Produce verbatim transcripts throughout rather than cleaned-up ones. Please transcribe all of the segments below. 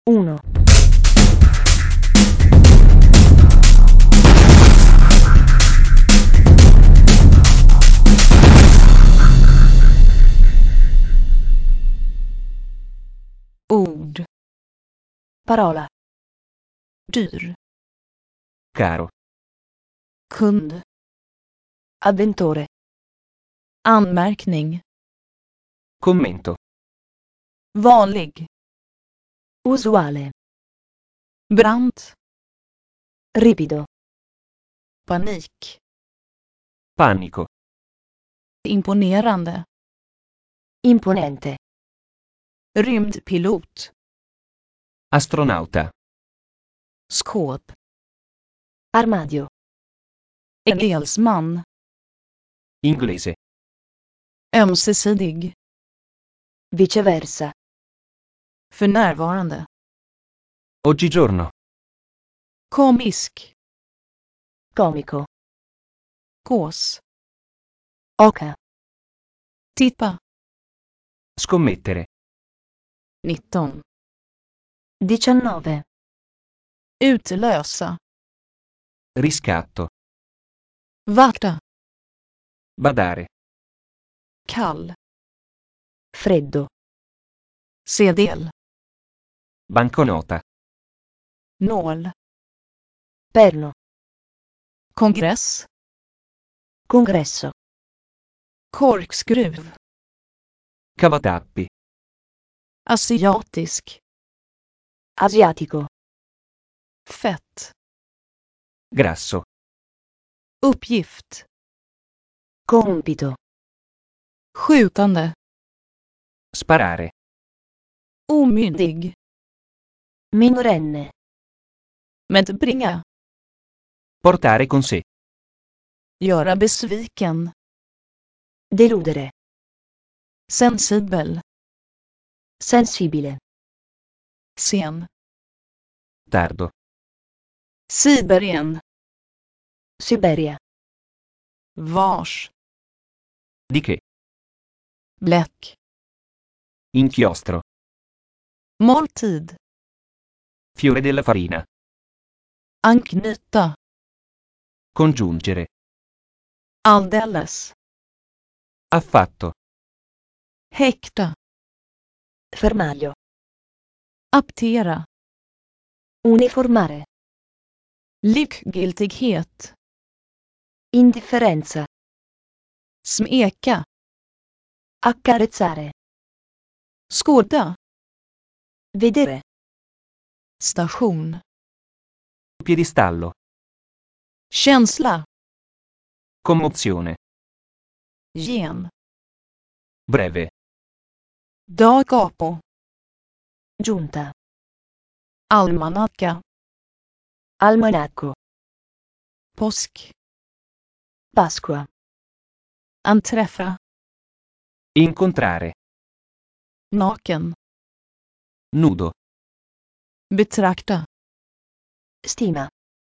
uno. Ord. Parola. Dyr. Caro. Kund. Avventore. Anmärkning. Commento. Vanlig. Usuale. Brant. Ripido. Panik. Panico. Imponerande. Imponente. Rymdpilot. Astronauta. Skåp. Armadio. Engelsman. Inglese. Ömsesidig. Viceversa. För närvarande. Oggigiorno. Komisk. Comico. Gås. Oca. Tippa. Scommettere. nitton. diciannove. Utlösa. Riscatto. Vakta. Badare. Kall. Freddo. Sedel. Banconota. Nål. Perno. Kongress. Congresso. Korkskruv. Cavatappi. Asiatisk. Asiatico. Fett. Grasso. Uppgift. Compito. Skjutande. Sparare. Omyndig. Minorenne. Medbringa. Portare con sé. Göra besviken. Deludere. Sensibel. Sensibile. Sen. Tardo. Sibirien. Siberia. Vars. Di che? Bläck. Inchiostro. Måltid. Fiore della farina. Anknyta. Congiungere. Alldeles. Affatto. Häkta. Fermaglio. Aptera. Uniformare. Likgiltighet. Indifferenza. Smeka. Accarezzare. Skåda. Vedere. Station. Piedistallo. Känsla. Commozione. Gen. Breve. Da capo. Giunta. Almanacka. Almanacco. Påsk. Pasqua. Anträffa. Incontrare. Naken. Nudo. Betrakta. Stima.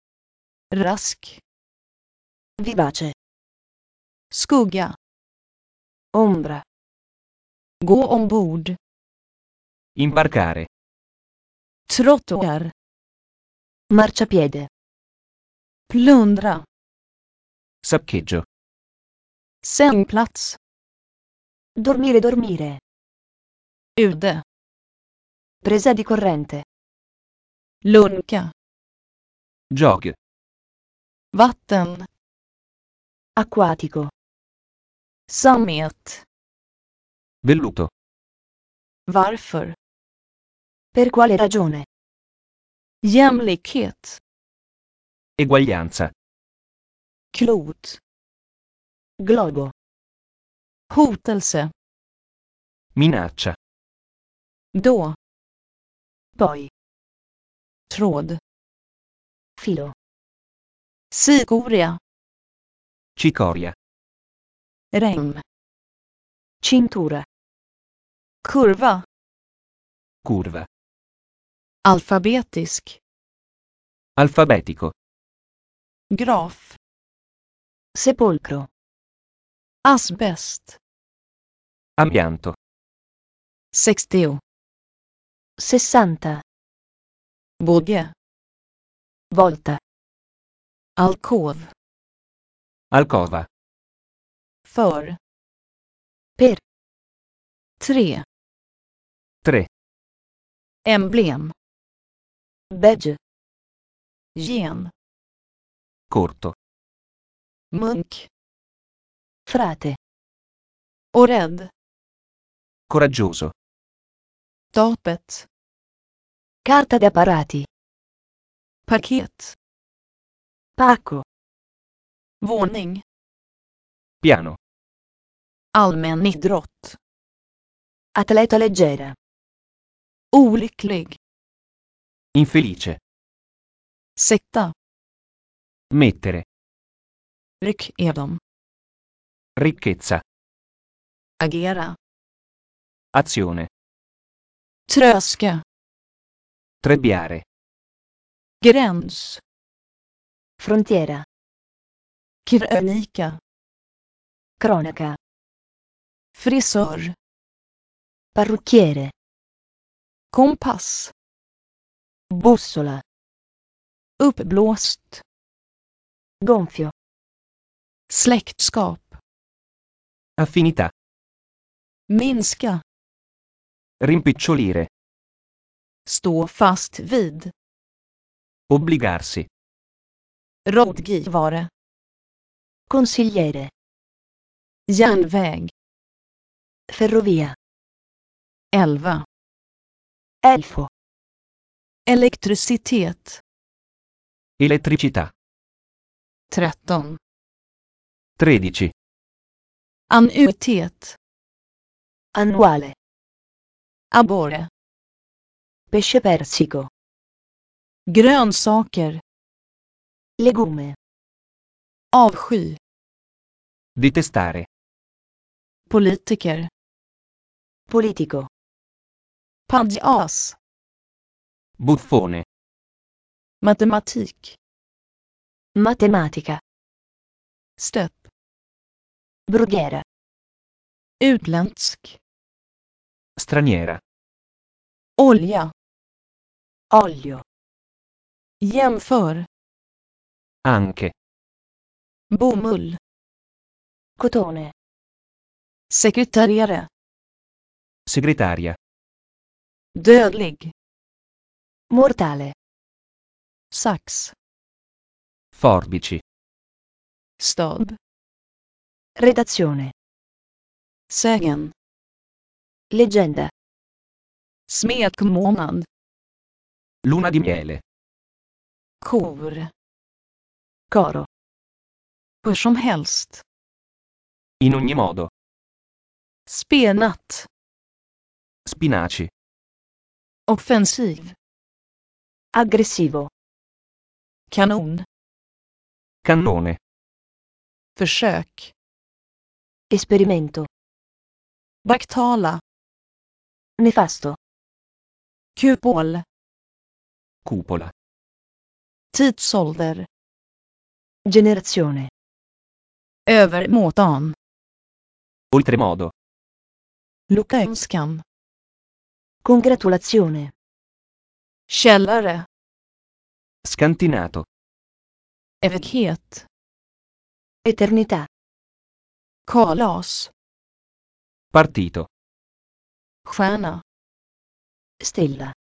Rask. Vivace. Skugga. Ombra. Gå ombord. Imbarcare. Trottoar. Marciapiede. Plundra. Saccheggio. Sängplats. Dormire dormire. Ude. Presa di corrente. Lunka. Jog. Vatten. Acquatico. Sammet. Velluto. Varför? Per quale ragione? Jämlikhet. Eguaglianza. Klot. Globo. Hotelse. Minaccia. Då. Poi. Tråd. Filo. Sikoria. Cicoria. Rem. Cintura. Kurva. Curva. Alfabetisk. Alfabetico. Graf. Sepolcro. Asbest. Amianto. sextio. Sessanta. Båge. Volta. Alkov. Alcova. För. Per. Tre. tre. Emblem. Badge. Gen. Corto. Munk. Frate. Orädd. Coraggioso. Stapet. Carta di apparati. Paket. Pacco. Våning. Piano. Allmän idrott. Atleta leggera. Olycklig. Infelice. Sätta. Mettere. Ryckedom. Ricchezza. Agera. Azione. Tröska. Trebbiare. Gräns. Frontiera. Krönika. Cronaca. Frisör. Parrucchiere. Kompass. Bussola. Uppblåst. Gonfio. Släktskap. Affinità. Minska. Rimpicciolire. Stå fast vid. Obbligarsi. Rådgivare. Consigliere. Järnväg. Ferrovia. elva. Elfo. Elektricitet. Elettricità. tretton. tredici. Annuitet. Annuale. Abborre. Pesce persico. Grönsaker. Legume. Avsky. Detestare. Politiker. Politico. Pajas. Buffone. Matematik. Matematica. Stöp. Brughiera. Utländsk. Straniera. Olja. Olio. Jämför. Anche. Bomull. Cotone. Sekreterare. Segretaria. Dödlig. Mortale. Sax. Forbici. Stab. Redazione. Sägen. Leggenda. Smekmånad. Luna di miele. Kor. Coro. Hur som helst. In ogni modo. Spenat. Spinaci. Offensiv. Aggressivo. Kanon. Cannone. Försök. Esperimento. Baktala. Nefasto. Kupol. Cupola. Tidsålder. Generazione. Övermåttan. Oltremodo. Lyckönskan. Congratulazione. Källare. Scantinato. Evighet. Eternità. Kalas. Partito. Stjärna. Stella.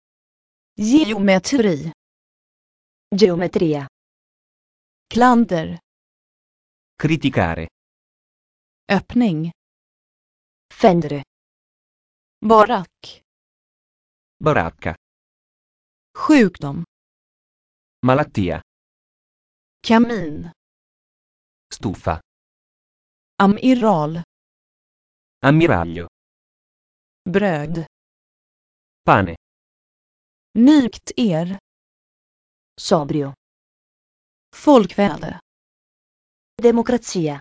Geometri. Geometria. Klander. Criticare. Öppning. Fendere. Barack. Baracca. Sjukdom. Malattia. Kamin. Stufa. Amiral. Ammiraglio. Bröd. Pane. Nikt er. Sobrio. Folkväde. Democrazia.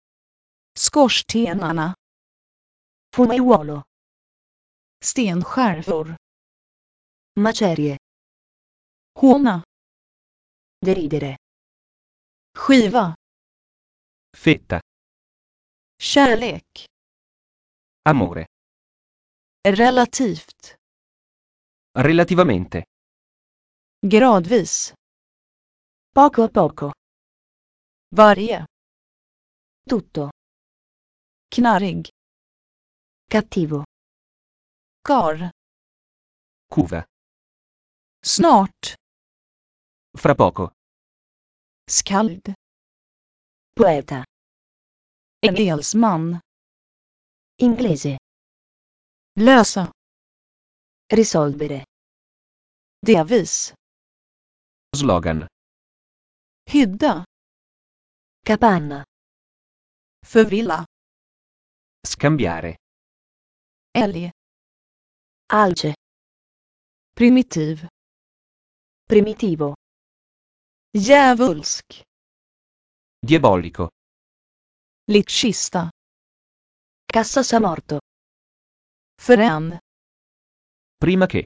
Skorstenarna. Fumaruolo. Stenskärvor. Macerie. Håna. Deridere. Skiva. Fetta. Kärlek. Amore. Relativt. Relativamente. Gradvis. Poco a poco. Varje. Tutto. Knarrig. Cattivo. Kar. Cuva. Snart. Fra poco. Skald. Poeta. Engelsman. Inglese. Lösa. Risolvere. Delvis. Slogan. Hydda. Capanna. Förvilla. Scambiare. Älg. Alce. Primitiv. Primitivo. Djävulsk. Diabolico. Littkista. Cassasamorto. Förrän. Prima che.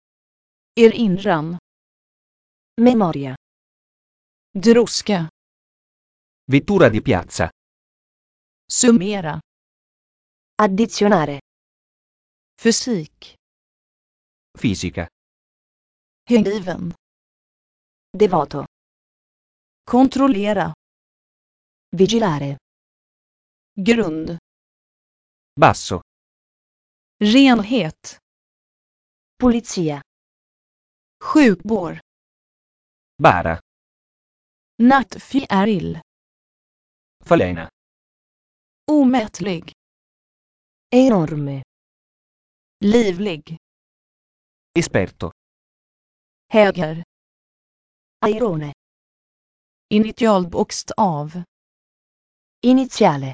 Erinran. Memoria. Droska. Vettura di piazza. Summera. Addizionare. Fysik. Fisica. Hängiven. Devoto. Kontrollera. Vigilare. Grund. Basso. Renhet. Pulizia. Sjukvård. Bara. Nattfjäril. Falena. Omätlig. Enorme. Livlig. Esperto. Höger. Airone. Initialbokstav. Iniziale.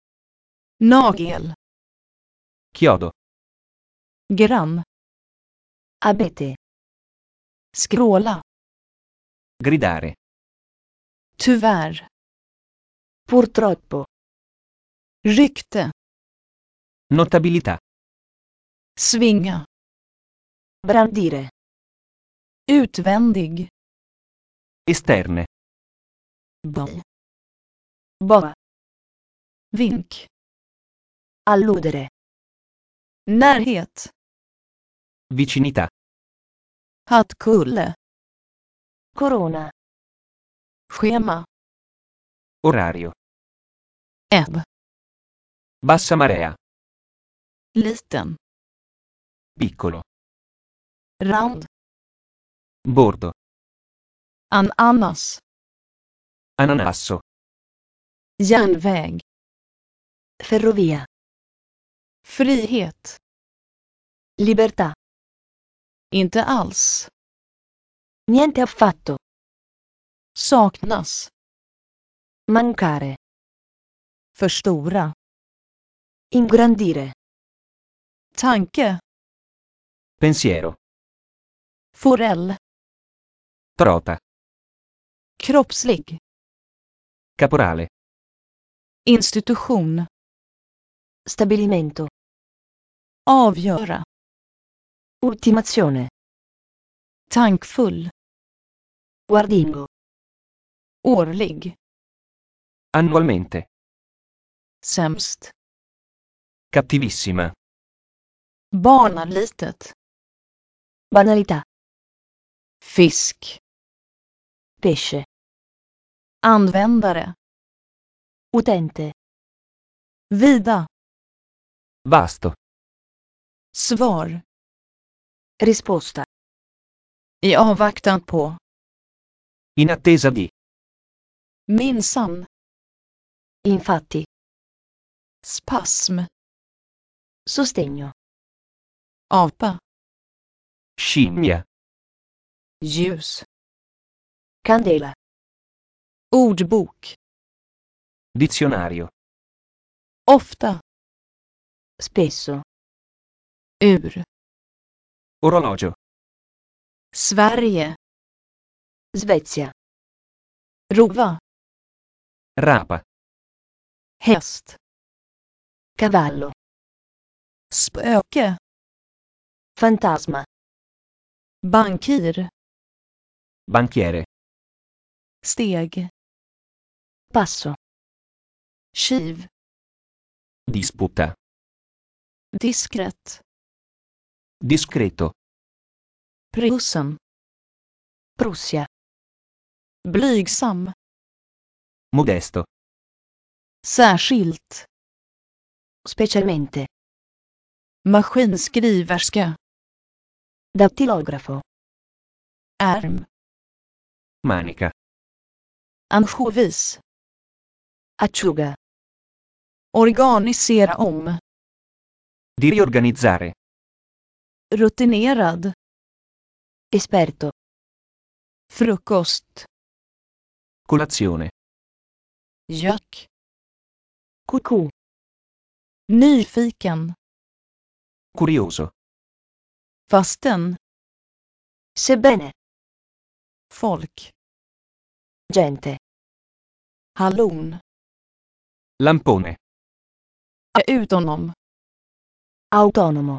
Nagel. Chiodo. Grann. Abete. Skråla. Gridare. Tyvärr. Purtroppo. Rykte. Notabilità. Svinga. Brandire. Utvändig. Esterne. Boj. Boa. Vink. Alludere. Närhet. Vicinità. Hattkulle. Corona. Schema. Orario. Ebb. Bassa marea. Liten. Piccolo. Rand. Bordo. Ananas. Ananasso. Järnväg. Ferrovia. Frihet. Libertà. Inte alls. Niente affatto. Saknas. Mancare. Förstora. Ingrandire. Tanke. Pensiero. Forell. Trota. Kroppslig. Caporale. Institution. Stabilimento. Avgöra. Ultimazione. Tankfull. Guardingo. Årlig. Annualmente. Sämst. Cattivissima. Barnalitet. Banalità. Fisk. Pesce. Användare. Utente. Vida. Vasto. Svar. Risposta. I avvaktan på. In attesa di. Minsann. Infatti. Spasm. Sostegno. Apa. Scimmia. Ljus. Candela. Ordbok. Dizionario. Ofta. Spesso. Ur. Orologio. Sverige. Svezia. Rova. Rapa. Häst. Cavallo. Spöke. Fantasma. Bankir. Banchiere. Steg. Passo. Kiv. Disputa. Diskret. Discreto. Prusen. Prussia. Blygsam. Modesto. Särskilt. Specialmente. Maskinskriverska. Dattilografo. Ärm. Manica. Ansjovis. Acciuga. Organisera om. Di riorganizzare. Rutinerad. Esperto. Frukost. Colazione. Jack. Cucù. Nyfiken. Curioso. Fasten. Sebbene. Folk. Gente. Hallon. Lampone. Utonom. Autonomo.